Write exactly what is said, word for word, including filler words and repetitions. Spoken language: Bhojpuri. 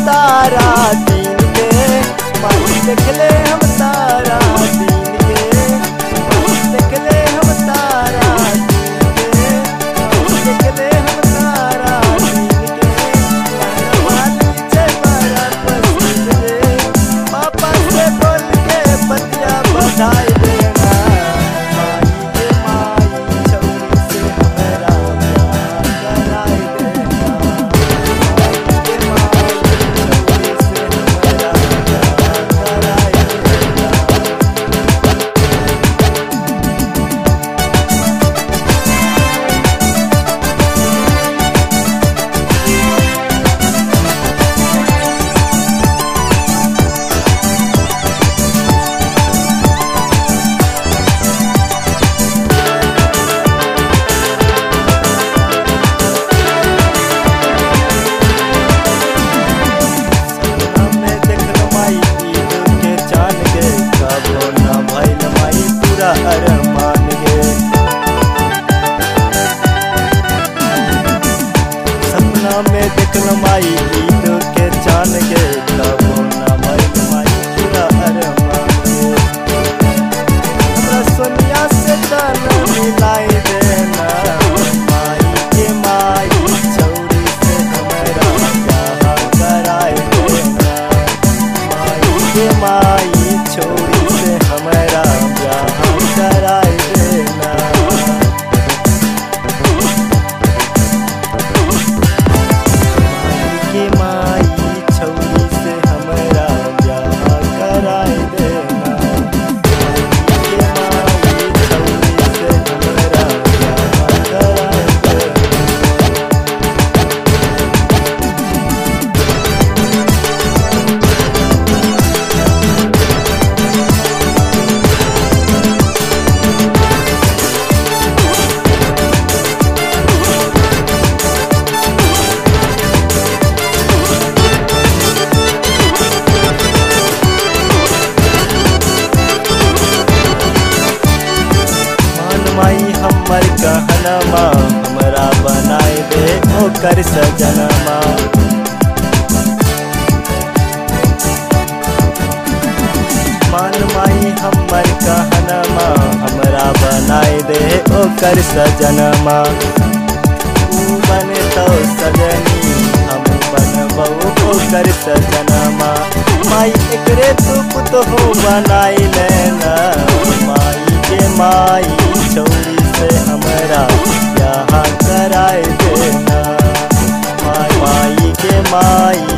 तारा दिन के, माई देख ले हम तारा दिन के, माई देख ले हम तारा दिन के, माई देख ले हम तारा दिन के। वाली छे बड़ा पसंद रे, पापा से बोल के बतिया बधाई देना। माई के माई छौरी से हमरा प्यार कराई देना। माई के माई छौरी से हमरा प्यार कराई देना। सपना में देखल माई ईद के चाँद गे, कबो न भइल माई पूरा अरमान गे। सपना में देखल माई ईद के चाँद गे, कबो न भइल माई पूरा अरमान गे। हमरा सोनिया से तन मिलाई देना। माई के माई छौरी से हमरा प्यार कराई देना। माई के माई छौरी से हमरा प्यार कराई देना। माई के माई छौरी से हमरा प्यार कराई देना। माई के माई छौरी से हमरा प्यार कराई देना। मान माई हमर कहनमा, हमरा बनाए दे ओकर सजनमा। मान माई हमर कहनमा, हमरा बनाए दे ओकर सजनमा। तू बनतो सजनी, हम बनबौ ओकर सजनमा। माई एकरे तू पुतहु बनाई लेना। माई के माई छौरी से हमरा प्यार कराई देना। माई माई के माई